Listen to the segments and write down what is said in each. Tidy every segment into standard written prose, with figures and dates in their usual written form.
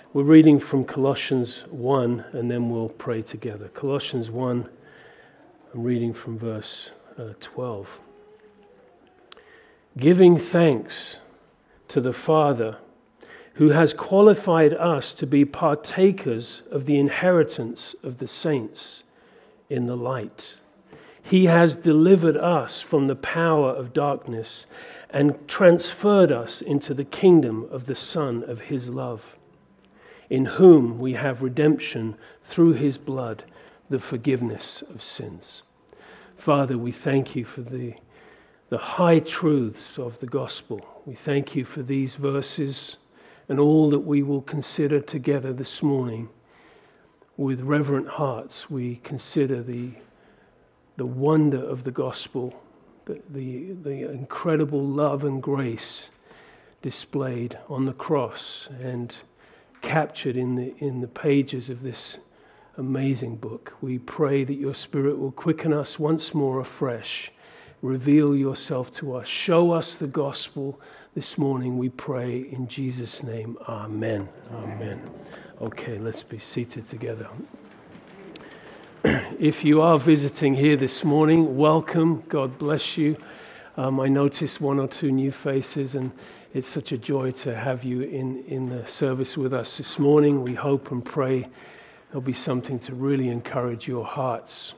We're reading from Colossians 1 and then we'll pray together. Colossians 1, I'm reading from verse 12. Giving thanks to the Father who has qualified us to be partakers of the inheritance of the saints in the light. He has delivered us from the power of darkness and transferred us into the kingdom of the Son of His love, in whom we have redemption through His blood, the forgiveness of sins. Father, we thank You for the high truths of the gospel. We thank You for these verses and all that we will consider together this morning. With reverent hearts, we consider the wonder of the gospel, the incredible love and grace displayed on the cross and captured in the pages of this amazing book. We pray that Your Spirit will quicken us once more afresh. Reveal Yourself to us. Show us the gospel this morning, we pray in Jesus' name. Amen. Amen. Okay, let's be seated together. If you are visiting here this morning, welcome. God bless you. I noticed one or two new faces, and it's such a joy to have you in the service with us this morning. We hope and pray there'll be something to really encourage your hearts.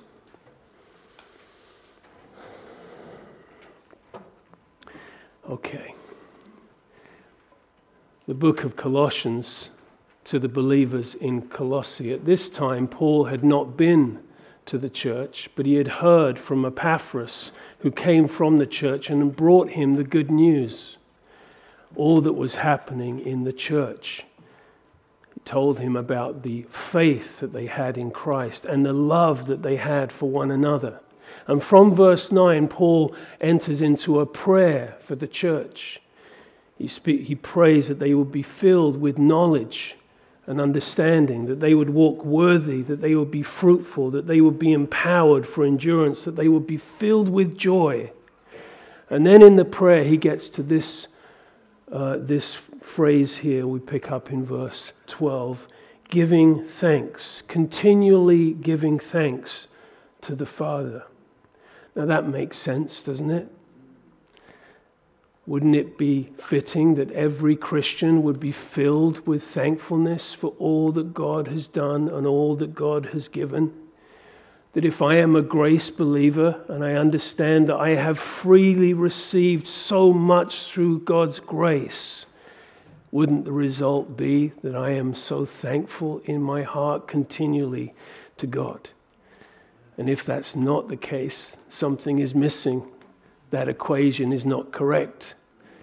Okay. The book of Colossians to the believers in Colossae. At this time, Paul had not been to the church, but he had heard from Epaphras, who came from the church and brought him the good news, all that was happening in the church. He told him about the faith that they had in Christ and the love that they had for one another. And from verse 9, Paul enters into a prayer for the church. He prays that they would be filled with knowledge and understanding, that they would walk worthy, that they would be fruitful, that they would be empowered for endurance, that they would be filled with joy. And then in the prayer, he gets to this phrase here we pick up in verse 12, giving thanks, continually giving thanks to the Father. Now that makes sense, doesn't it? Wouldn't it be fitting that every Christian would be filled with thankfulness for all that God has done and all that God has given? That if I am a grace believer and I understand that I have freely received so much through God's grace, wouldn't the result be that I am so thankful in my heart continually to God? And if that's not the case, something is missing. That equation is not correct.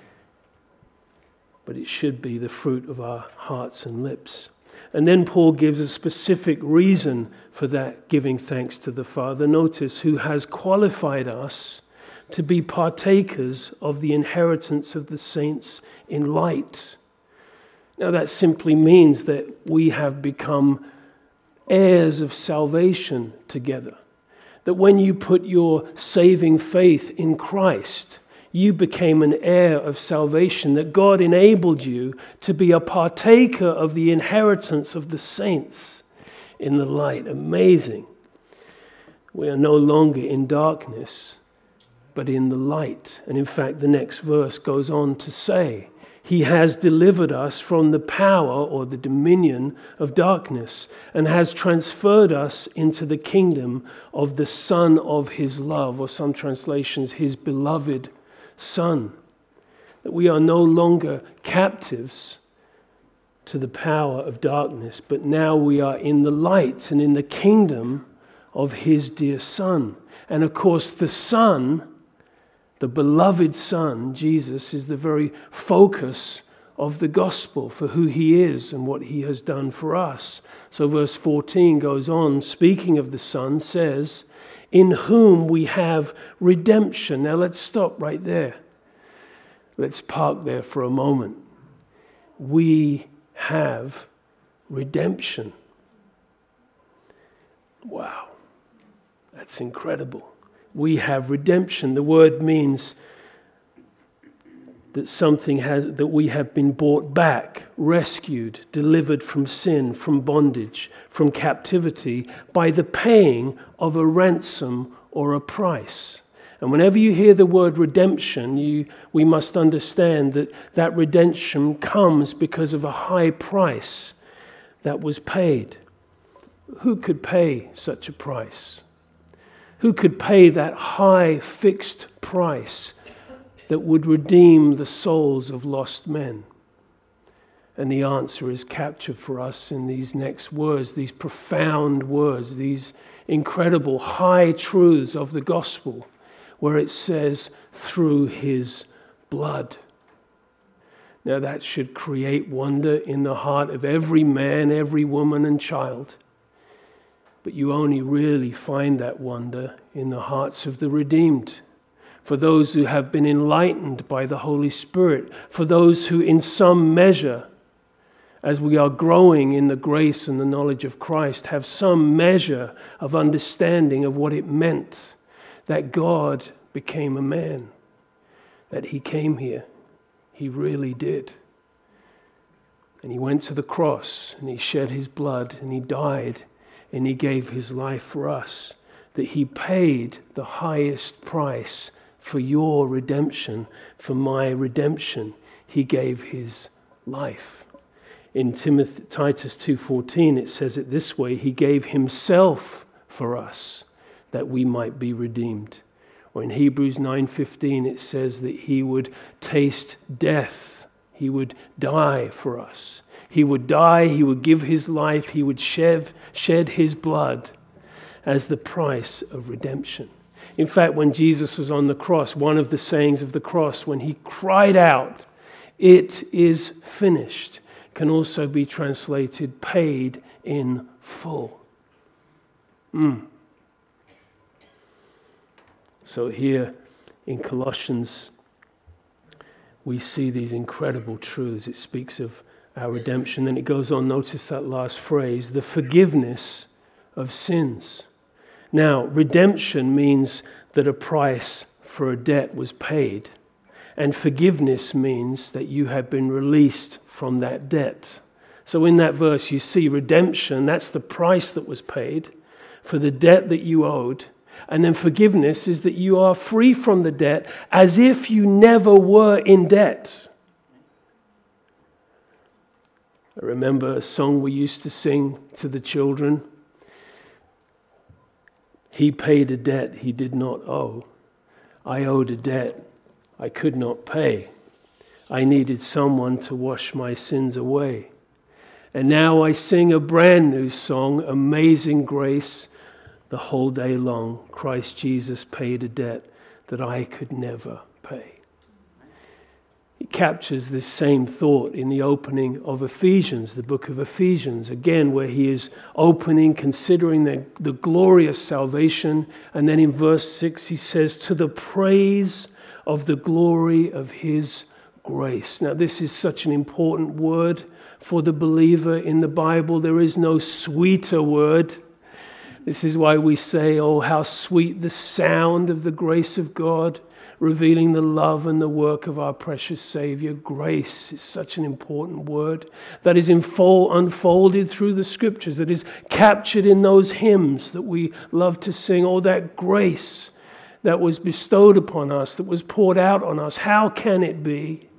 But it should be the fruit of our hearts and lips. And then Paul gives a specific reason for that, giving thanks to the Father. Notice, who has qualified us to be partakers of the inheritance of the saints in light. Now that simply means that we have become heirs of salvation together. That when you put your saving faith in Christ, you became an heir of salvation, that God enabled you to be a partaker of the inheritance of the saints in the light. Amazing. We are no longer in darkness, but in the light. And in fact, the next verse goes on to say, He has delivered us from the power or the dominion of darkness and has transferred us into the kingdom of the Son of His love, or some translations, His beloved Son. That we are no longer captives to the power of darkness, but now we are in the light and in the kingdom of His dear Son. And of course, the Son, the beloved Son, Jesus, is the very focus of the gospel for who He is and what He has done for us. So verse 14 goes on, speaking of the Son, says, in whom we have redemption. Now let's stop right there. Let's park there for a moment. We have redemption. Wow, that's incredible. We have redemption. The word means that we have been bought back, rescued, delivered from sin, from bondage, from captivity by the paying of a ransom or a price. And whenever you hear the word redemption, we must understand that redemption comes because of a high price that was paid. Who could pay such a price? Who could pay that high fixed price that would redeem the souls of lost men? And the answer is captured for us in these next words, these profound words, these incredible high truths of the gospel, where it says, through his blood. Now that should create wonder in the heart of every man, every woman and child. But you only really find that wonder in the hearts of the redeemed. For those who have been enlightened by the Holy Spirit, for those who in some measure, as we are growing in the grace and the knowledge of Christ, have some measure of understanding of what it meant that God became a man, that he came here. He really did. And he went to the cross and he shed his blood and he died and he gave his life for us, that he paid the highest price for your redemption, for my redemption. He gave his life. In Titus 2:14 it says it this way, he gave himself for us that we might be redeemed. Or in Hebrews 9:15 it says that he would taste death. He would die for us. He would die, he would give his life, he would shed his blood as the price of redemption. In fact, when Jesus was on the cross, one of the sayings of the cross, when he cried out, "It is finished," can also be translated, paid in full. So here in Colossians, we see these incredible truths. It speaks of our redemption. Then it goes on, notice that last phrase, the forgiveness of sins. Now, redemption means that a price for a debt was paid. And forgiveness means that you have been released from that debt. So in that verse you see redemption, that's the price that was paid for the debt that you owed. And then forgiveness is that you are free from the debt as if you never were in debt. I remember a song we used to sing to the children. He paid a debt he did not owe. I owed a debt I could not pay. I needed someone to wash my sins away. And now I sing a brand new song, Amazing Grace, the whole day long. Christ Jesus paid a debt that I could never pay. It captures this same thought in the opening of Ephesians, the book of Ephesians, again, where he is opening, considering the glorious salvation. And then in verse 6, he says, to the praise of the glory of his grace. Now, this is such an important word for the believer in the Bible. There is no sweeter word. This is why we say, oh, how sweet the sound of the grace of God, revealing the love and the work of our precious Savior. Grace is such an important word that is unfolded through the Scriptures, that is captured in those hymns that we love to sing. Oh, that grace that was bestowed upon us, that was poured out on us. How can it be?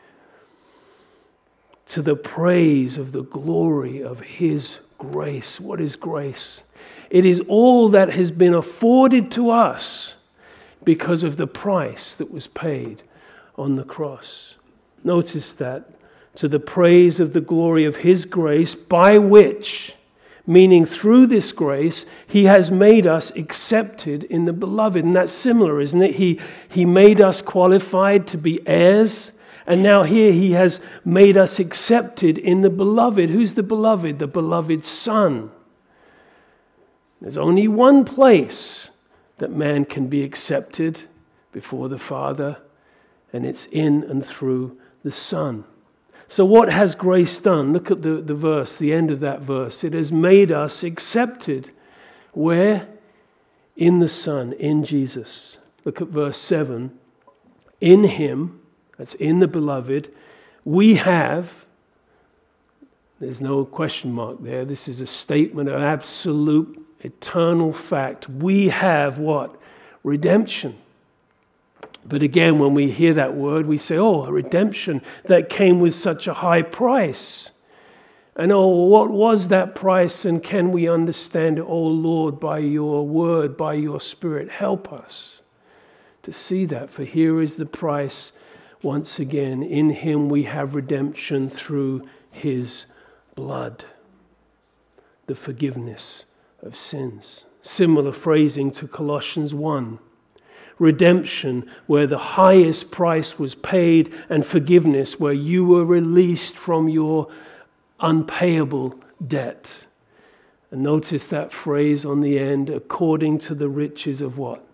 To the praise of the glory of his grace. What is grace? It is all that has been afforded to us because of the price that was paid on the cross. Notice that. To the praise of the glory of his grace, by which, meaning through this grace, he has made us accepted in the beloved. And that's similar, isn't it? He made us qualified to be heirs. And now here he has made us accepted in the beloved. Who's the beloved? The beloved Son. There's only one place that man can be accepted before the Father, and it's in and through the Son. So what has grace done? Look at the verse, the end of that verse. It has made us accepted. Where? In the Son, in Jesus. Look at verse 7. In him, that's in the beloved, we have, there's no question mark there, this is a statement of absolute eternal fact. We have what? Redemption. But again, when we hear that word, we say, oh, a redemption that came with such a high price. And oh, what was that price, and can we understand it? Oh Lord, by your word, by your Spirit, help us to see that. For here is the price, once again, in him we have redemption through his blood, the forgiveness of sins. Similar phrasing to Colossians 1. Redemption, where the highest price was paid, and forgiveness, where you were released from your unpayable debt. And notice that phrase on the end, according to the riches of what?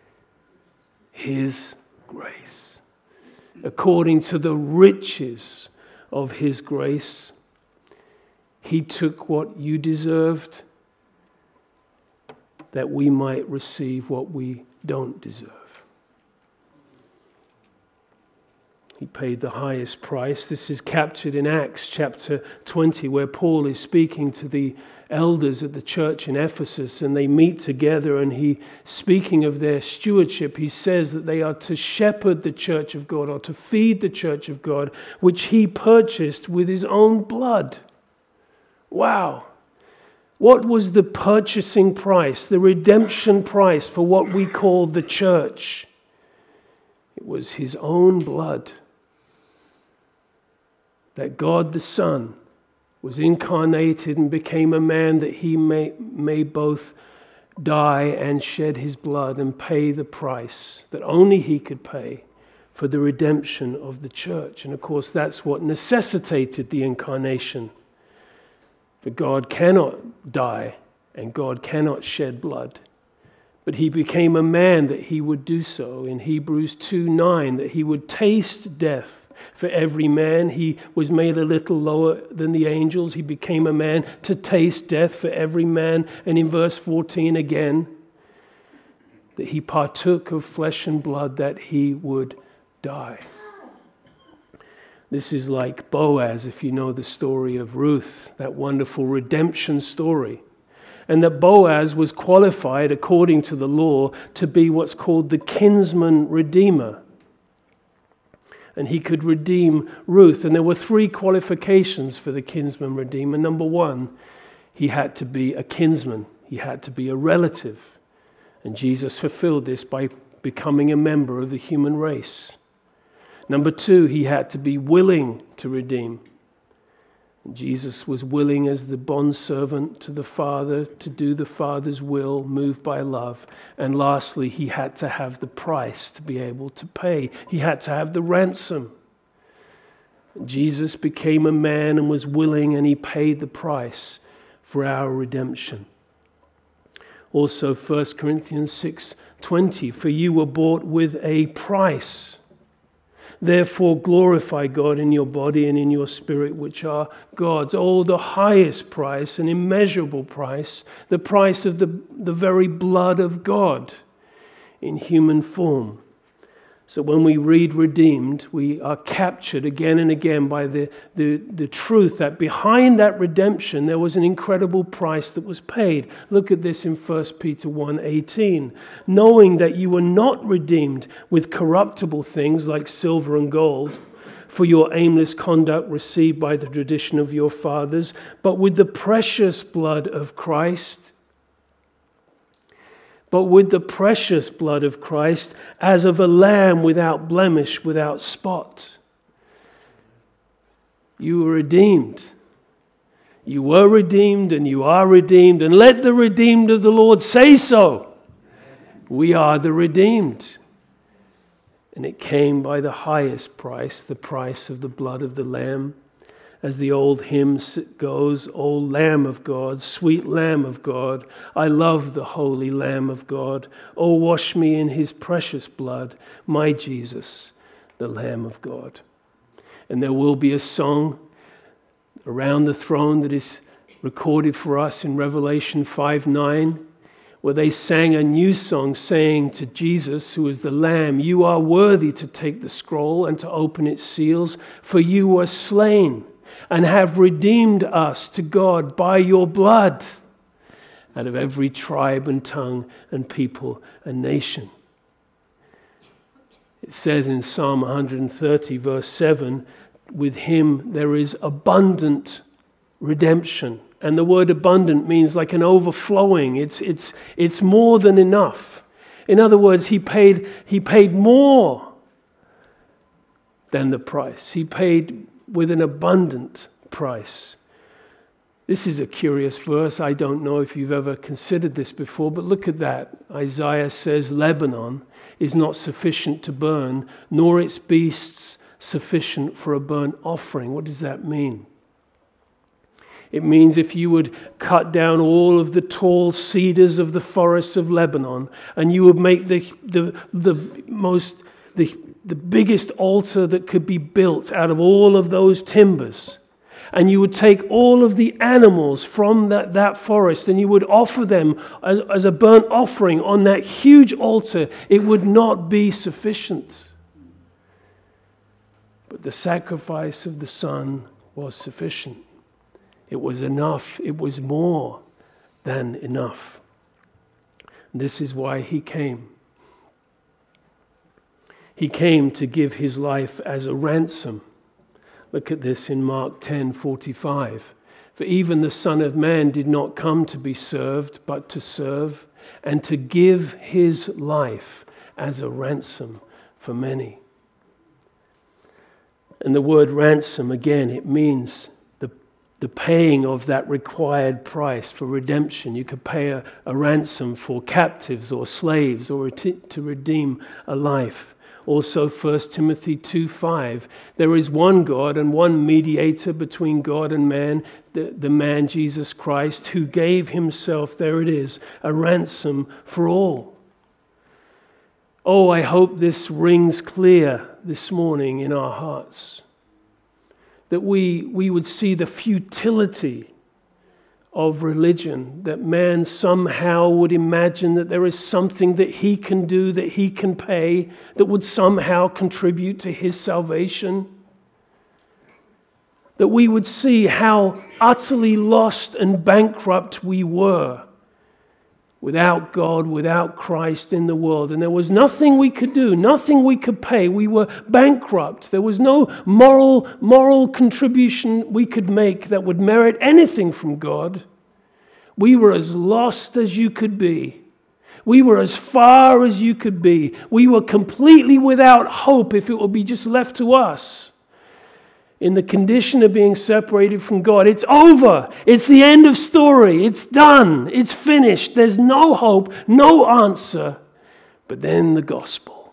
His grace. According to the riches of his grace, he took what you deserved, that we might receive what we don't deserve. He paid the highest price. This is captured in Acts chapter 20, where Paul is speaking to the elders at the church in Ephesus, and they meet together, and he, speaking of their stewardship, he says that they are to shepherd the church of God, or to feed the church of God, which he purchased with his own blood. Wow. What was the purchasing price, the redemption price for what we call the church? It was his own blood. That God the Son was incarnated and became a man, that he may both die and shed his blood and pay the price that only he could pay for the redemption of the church. And of course, that's what necessitated the incarnation. For God cannot die and God cannot shed blood. But he became a man that he would do so. In Hebrews 2:9, that he would taste death for every man. He was made a little lower than the angels. He became a man to taste death for every man. And in verse 14 again, that he partook of flesh and blood, that he would die. This is like Boaz, if you know the story of Ruth, that wonderful redemption story. And that Boaz was qualified, according to the law, to be what's called the kinsman redeemer. And he could redeem Ruth. And there were 3 qualifications for the kinsman redeemer. Number 1, he had to be a kinsman. He had to be a relative. And Jesus fulfilled this by becoming a member of the human race. Number 2, he had to be willing to redeem. Jesus was willing as the bondservant to the Father to do the Father's will, moved by love. And lastly, he had to have the price to be able to pay. He had to have the ransom. Jesus became a man and was willing, and he paid the price for our redemption. Also 1 Corinthians 6:20, for you were bought with a price. Therefore glorify God in your body and in your spirit, which are God's. Oh, the highest price, an immeasurable price, the price of the very blood of God in human form. So when we read redeemed, we are captured again and again by the truth that behind that redemption there was an incredible price that was paid. Look at this in 1 Peter 1:18. Knowing that you were not redeemed with corruptible things like silver and gold, for your aimless conduct received by the tradition of your fathers, but with the precious blood of Christ. But with the precious blood of Christ, as of a lamb without blemish, without spot. You were redeemed. You were redeemed and you are redeemed. And let the redeemed of the Lord say so. We are the redeemed. And it came by the highest price, the price of the blood of the Lamb. As the old hymn goes, O Lamb of God, sweet Lamb of God, I love the holy Lamb of God. Oh, wash me in his precious blood, my Jesus, the Lamb of God. And there will be a song around the throne that is recorded for us in Revelation 5:9, where they sang a new song saying to Jesus, who is the Lamb, "You are worthy to take the scroll and to open its seals, for you were slain and have redeemed us to God by your blood out of every tribe and tongue and people and nation." It says in Psalm 130 verse 7, with him there is abundant redemption. And the word abundant means like an overflowing. It's more than enough. In other words, he paid more than the price. He paid with an abundant price. This is a curious verse. I don't know if you've ever considered this before, but look at that. Isaiah says, Lebanon is not sufficient to burn, nor its beasts sufficient for a burnt offering. What does that mean? It means if you would cut down all of the tall cedars of the forests of Lebanon, and you would make the biggest altar that could be built out of all of those timbers, and you would take all of the animals from that forest and you would offer them as a burnt offering on that huge altar, it would not be sufficient. But the sacrifice of the Son was sufficient. It was enough. It was more than enough. This is why he came. He came to give his life as a ransom. Look at this in Mark 10:45. For even the Son of Man did not come to be served, but to serve and to give his life as a ransom for many. And the word ransom, again, it means the paying of that required price for redemption. You could pay a ransom for captives or slaves or to redeem a life. Also 1 Timothy 2:5, there is one God and one mediator between God and man, the man Jesus Christ, who gave himself, there it is, a ransom for all. Oh, I hope this rings clear this morning in our hearts. That we would see the futility of religion, that man somehow would imagine that there is something that he can do, that he can pay, that would somehow contribute to his salvation. That we would see how utterly lost and bankrupt we were without God, without Christ in the world. And there was nothing we could do, nothing we could pay. We were bankrupt. There was no moral contribution we could make that would merit anything from God. We were as lost as you could be. We were as far as you could be. We were completely without hope if it would be just left to us. In the condition of being separated from God. It's over. It's the end of story. It's done. It's finished. There's no hope, no answer. But then the gospel.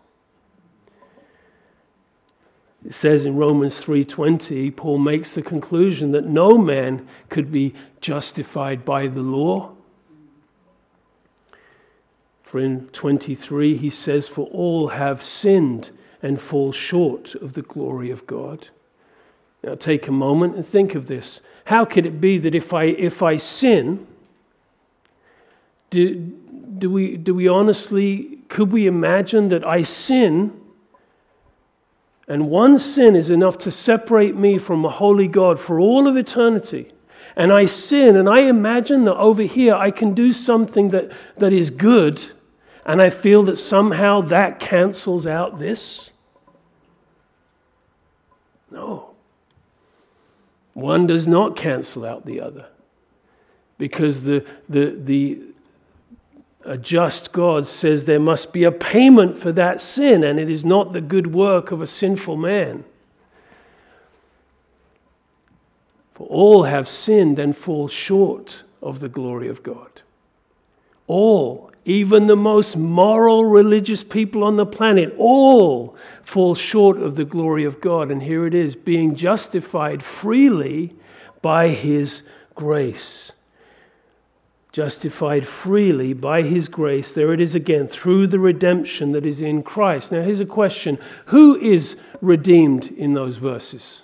It says in Romans 3:20, Paul makes the conclusion that no man could be justified by the law. For in 23 he says, for all have sinned and fall short of the glory of God. Now take a moment and think of this. How could it be that if I sin, do we honestly, could we imagine that I sin and one sin is enough to separate me from a holy God for all of eternity? And I sin and I imagine that over here I can do something that is good and I feel that somehow that cancels out this? No. One does not cancel out the other, because the just God says there must be a payment for that sin, and it is not the good work of a sinful man. For all have sinned and fall short of the glory of God. All, even the most moral religious people on the planet, all fall short of the glory of God. And here it is, being justified freely by his grace. Justified freely by his grace. There it is again, through the redemption that is in Christ. Now here's a question. Who is redeemed in those verses?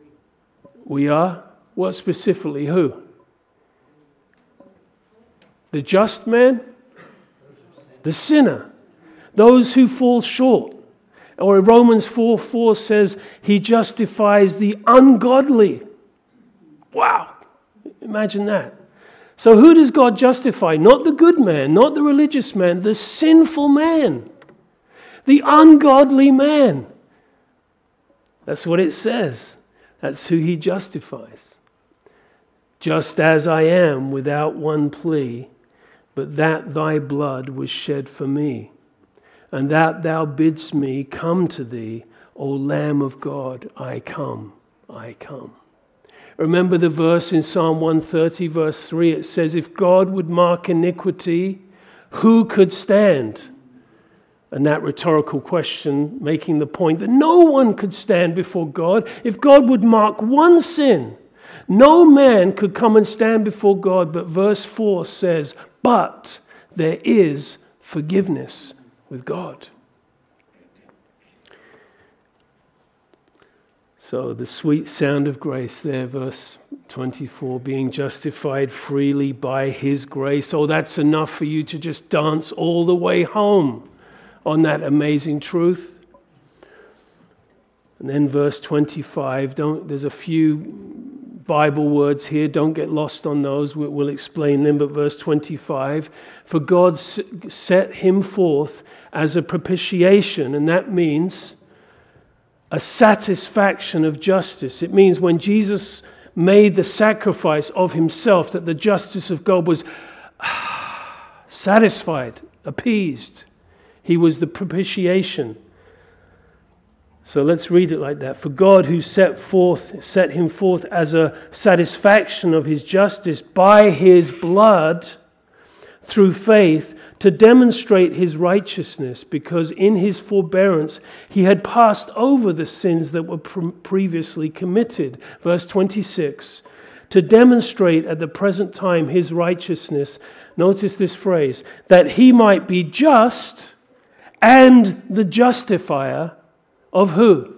We are? What specifically? Who? The just man? The sinner. Those who fall short. Or Romans 4:4 says, he justifies the ungodly. Wow. Imagine that. So who does God justify? Not the good man, not the religious man, the sinful man. The ungodly man. That's what it says. That's who he justifies. Just as I am without one plea, but that thy blood was shed for me, and that thou bidst me come to thee, O Lamb of God, I come, I come. Remember the verse in Psalm 130, verse 3, it says, if God would mark iniquity, who could stand? And that rhetorical question making the point that no one could stand before God. If God would mark one sin, no man could come and stand before God. But verse 4 says, but there is forgiveness with God. So the sweet sound of grace there, verse 24, being justified freely by his grace. Oh, that's enough for you to just dance all the way home on that amazing truth. And then verse 25, there's a few Bible words here, don't get lost on those, we'll explain them, but verse 25, for God set him forth as a propitiation, and that means a satisfaction of justice. It means when Jesus made the sacrifice of himself, that the justice of God was satisfied, appeased. He was the propitiation. So let's read it like that. For God who set him forth as a satisfaction of his justice by his blood through faith to demonstrate his righteousness, because in his forbearance he had passed over the sins that were previously committed. Verse 26, to demonstrate at the present time his righteousness. Notice this phrase, that he might be just and the justifier of who?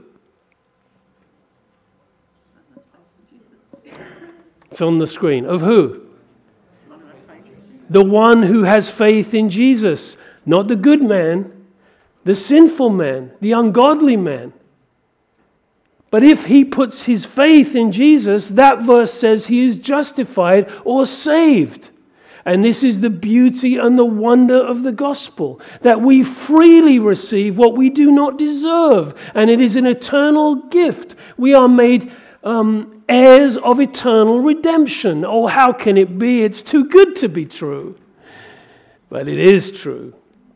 It's on the screen. Of who? The one who has faith in Jesus. Not the good man, the sinful man, the ungodly man. But if he puts his faith in Jesus, that verse says he is justified or saved. And this is the beauty and the wonder of the gospel, that we freely receive what we do not deserve. And it is an eternal gift. We are made heirs of eternal redemption. Oh, how can it be? It's too good to be true. But it is true.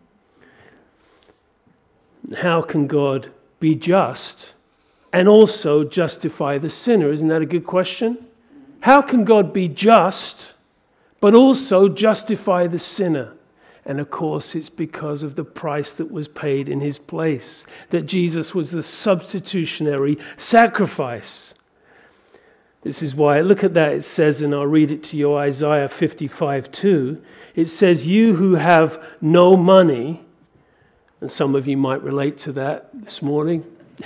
How can God be just and also justify the sinner? Isn't that a good question? How can God be just but also justify the sinner? And of course, it's because of the price that was paid in his place, that Jesus was the substitutionary sacrifice. This is why, look at that, it says, and I'll read it to you, Isaiah 55:2. It says, you who have no money, and some of you might relate to that this morning.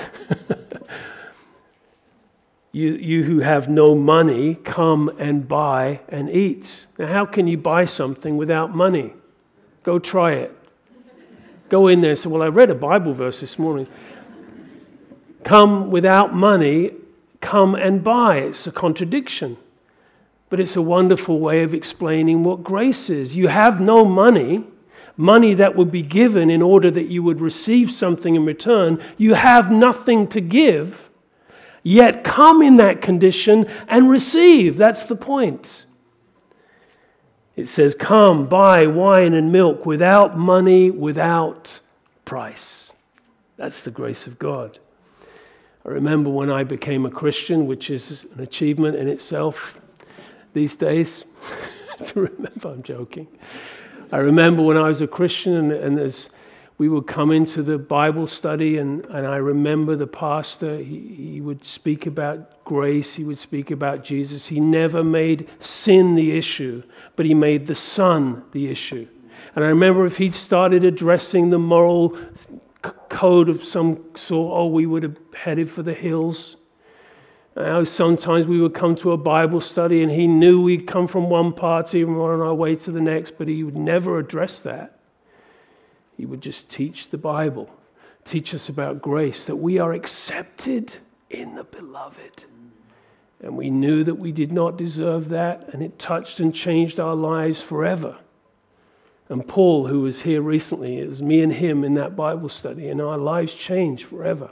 You who have no money, come and buy and eat. Now, how can you buy something without money? Go try it. Go in there and say, well, I read a Bible verse this morning. Come without money, come and buy. It's a contradiction. But it's a wonderful way of explaining what grace is. You have no money that would be given in order that you would receive something in return. You have nothing to give. Yet come in that condition and receive. That's the point. It says, come, buy wine and milk without money, without price. That's the grace of God. I remember when I became a Christian, which is an achievement in itself these days. To remember, I'm joking. I remember when I was a Christian and as we would come into the Bible study, and I remember the pastor, he would speak about grace, he would speak about Jesus. He never made sin the issue, but he made the Son the issue. And I remember if he'd started addressing the moral code of some sort, we would have headed for the hills. Sometimes we would come to a Bible study and he knew we'd come from one party and we're on our way to the next, but he would never address that. He would just teach the Bible, teach us about grace, that we are accepted in the beloved. And we knew that we did not deserve that, and it touched and changed our lives forever. And Paul, who was here recently, it was me and him in that Bible study, and our lives changed forever.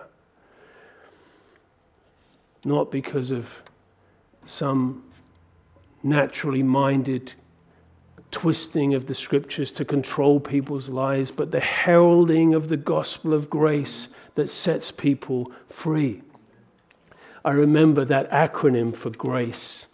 Not because of some naturally minded twisting of the scriptures to control people's lives, but the heralding of the gospel of grace that sets people free. I remember that acronym for grace,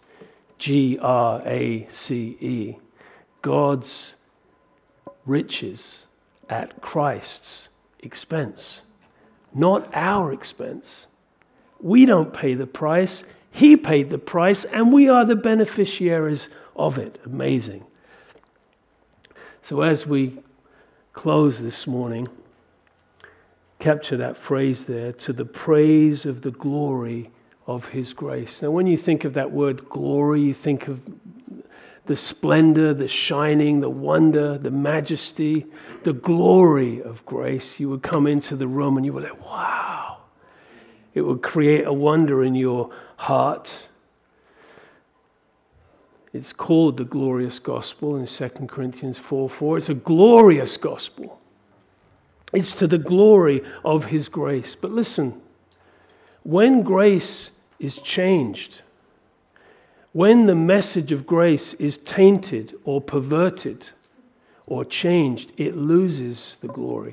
G-R-A-C-E, God's riches at Christ's expense, not our expense. We don't pay the price. He paid the price, and we are the beneficiaries of it. Amazing. So as we close this morning, capture that phrase there, to the praise of the glory of His grace. Now, when you think of that word glory, you think of the splendor, the shining, the wonder, the majesty, the glory of grace. You would come into the room and you were like, wow. It would create a wonder in your heart. It's called the glorious gospel in 2 Corinthians 4:4. It's a glorious gospel. It's to the glory of His grace. But listen, when grace is changed, when the message of grace is tainted or perverted or changed, it loses the glory.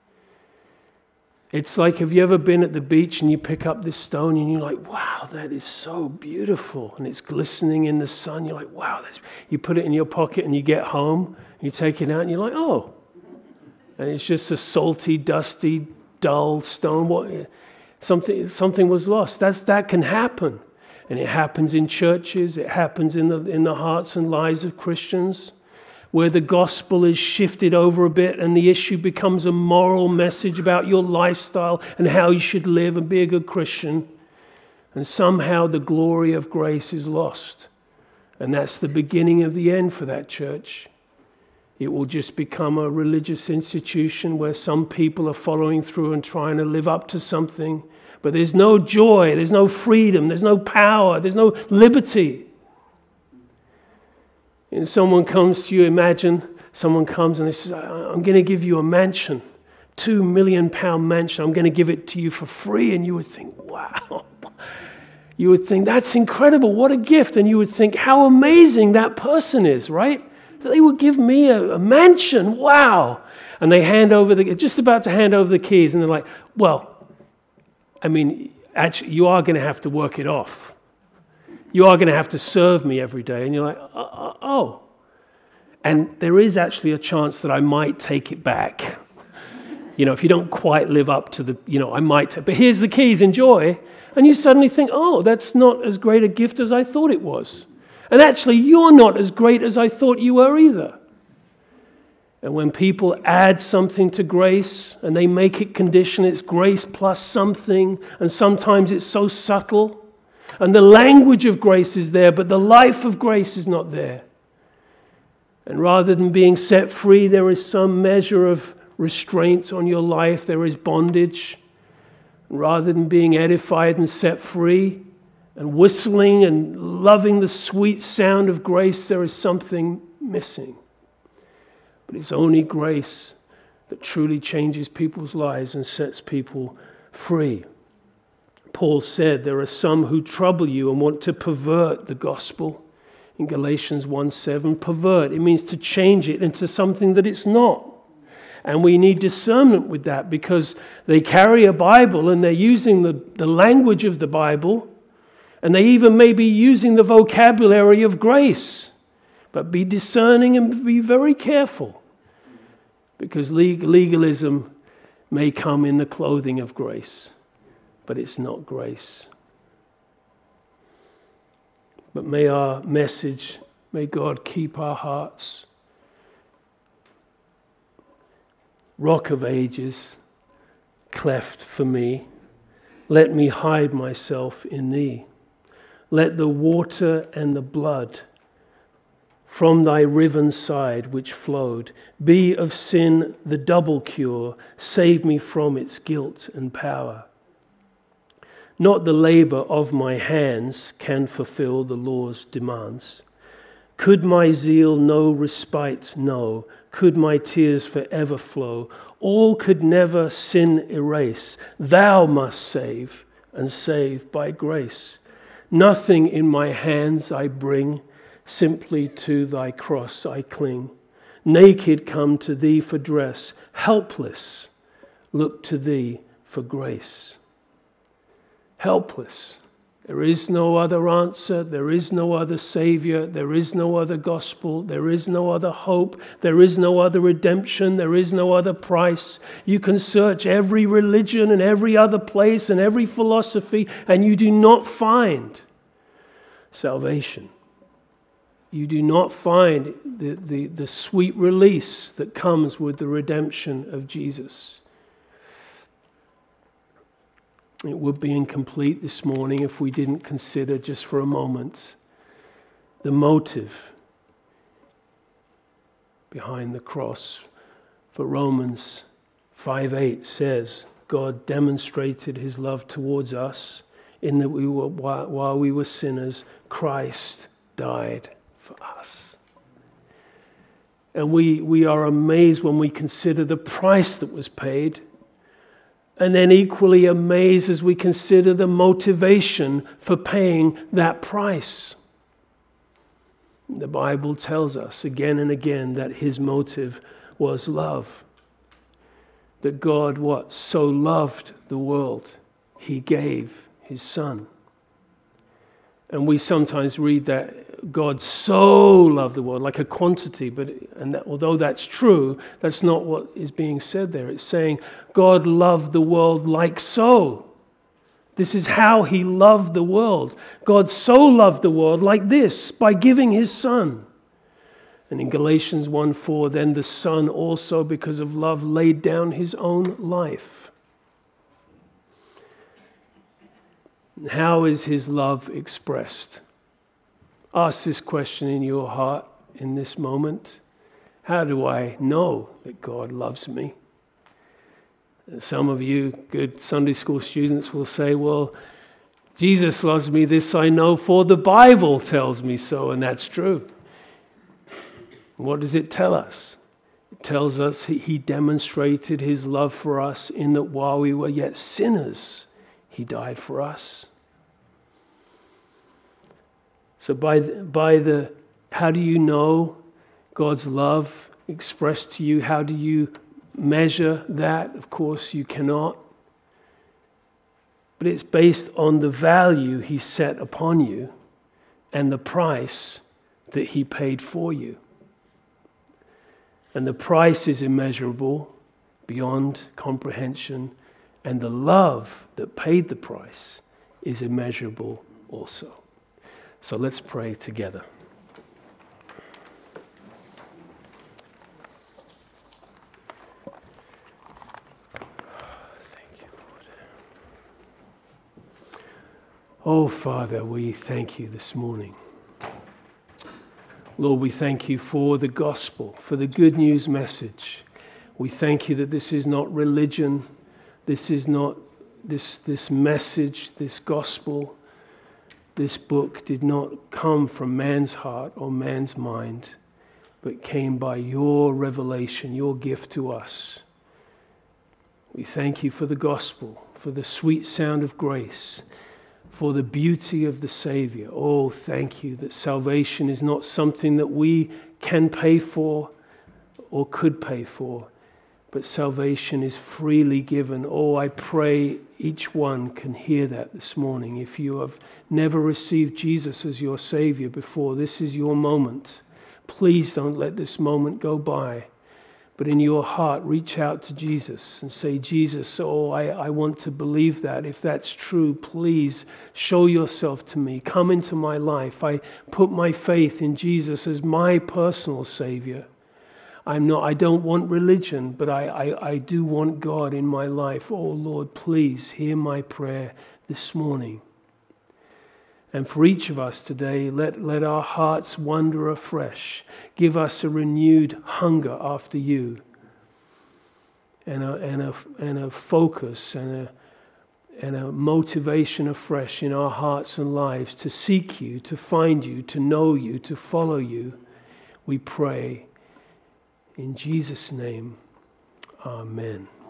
It's like, have you ever been at the beach and you pick up this stone and you're like, wow, that is so beautiful. And it's glistening in the sun. You're like, wow. You put it in your pocket and you get home, you take it out and you're like, oh. And it's just a salty, dusty, dull stone. Something was lost. That can happen. And it happens in churches. It happens in the hearts and lives of Christians, where the gospel is shifted over a bit and the issue becomes a moral message about your lifestyle and how you should live and be a good Christian. And somehow the glory of grace is lost. And that's the beginning of the end for that church. It will just become a religious institution where some people are following through and trying to live up to something. But there's no joy, there's no freedom, there's no power, there's no liberty. And someone comes to you, imagine someone comes and they say, I'm going to give you a mansion, £2 million mansion. I'm going to give it to you for free. And you would think, wow. You would think, that's incredible. What a gift. And you would think, how amazing that person is, right? They would give me a mansion. Wow. And they just about to hand over the keys. And they're like, well, I mean, actually, you are going to have to work it off. You are going to have to serve me every day. And you're like, oh. And there is actually a chance that I might take it back. If you don't quite live up to I might. But here's the keys, enjoy. And you suddenly think, oh, that's not as great a gift as I thought it was. And actually, you're not as great as I thought you were either. And when people add something to grace and they make it conditional, it's grace plus something. And sometimes it's so subtle. And the language of grace is there, but the life of grace is not there. And rather than being set free, there is some measure of restraint on your life. There is bondage. And rather than being edified and set free and whistling and loving the sweet sound of grace, there is something missing. But it's only grace that truly changes people's lives and sets people free. Paul said there are some who trouble you and want to pervert the gospel. In Galatians 1:7, pervert, it means to change it into something that it's not. And we need discernment with that because they carry a Bible and they're using the language of the Bible and they even may be using the vocabulary of grace. But be discerning and be very careful because legalism may come in the clothing of grace. But it's not grace. But may our message, may God keep our hearts. Rock of ages, cleft for me, let me hide myself in thee. let the water and the blood from thy riven side which flowed be of sin the double cure, save me from its guilt and power. Not the labor of my hands can fulfill the law's demands. Could my zeal no respite know? Could my tears forever flow? All could never sin erase. Thou must save, and save by grace. Nothing in my hands I bring, simply to thy cross I cling. Naked come to thee for dress, helpless look to thee for grace. Helpless. There is no other answer. There is no other Savior. There is no other gospel. There is no other hope. There is no other redemption. There is no other price. You can search every religion and every other place and every philosophy, and you do not find salvation. You do not find the sweet release that comes with the redemption of Jesus. It would be incomplete this morning if we didn't consider just for a moment the motive behind the cross. For Romans 5:8 says, God demonstrated his love towards us in that while we were sinners, Christ died for us. And we are amazed when we consider the price that was paid. And then equally amazed as we consider the motivation for paying that price. The Bible tells us again and again that his motive was love. That God, so loved the world, he gave his Son. And we sometimes read that God so loved the world, like a quantity, although that's true, that's not what is being said there. It's saying God loved the world like so. This is how he loved the world. God so loved the world like this, by giving his Son. And in Galatians 1:4, then the Son also, because of love, laid down his own life. How is his love expressed? Ask this question in your heart in this moment. How do I know that God loves me? Some of you good Sunday school students will say, well, Jesus loves me, this I know, for the Bible tells me so, and that's true. What does it tell us? It tells us he demonstrated his love for us in that while we were yet sinners, he died for us. So how do you know God's love expressed to you? How do you measure that? Of course, you cannot. But it's based on the value he set upon you and the price that he paid for you. And the price is immeasurable, beyond comprehension, and the love that paid the price is immeasurable also. So let's pray together. Thank you, Lord. Oh, Father, we thank you this morning. Lord, we thank you for the gospel, for the good news message. We thank you that this is not religion. This is not this message, this gospel. This book did not come from man's heart or man's mind, but came by your revelation, your gift to us. We thank you for the gospel, for the sweet sound of grace, for the beauty of the Savior. Oh, thank you that salvation is not something that we can pay for or could pay for, but salvation is freely given. Oh, I pray each one can hear that this morning. If you have never received Jesus as your Savior before, this is your moment. Please don't let this moment go by. But in your heart, reach out to Jesus and say, Jesus, I want to believe that. If that's true, please show yourself to me. Come into my life. I put my faith in Jesus as my personal Savior. I don't want religion, but I do want God in my life. Oh Lord, please hear my prayer this morning. And for each of us today, let our hearts wander afresh. Give us a renewed hunger after you, and a focus and a motivation afresh in our hearts and lives to seek you, to find you, to know you, to follow you. We pray in Jesus' name. Amen.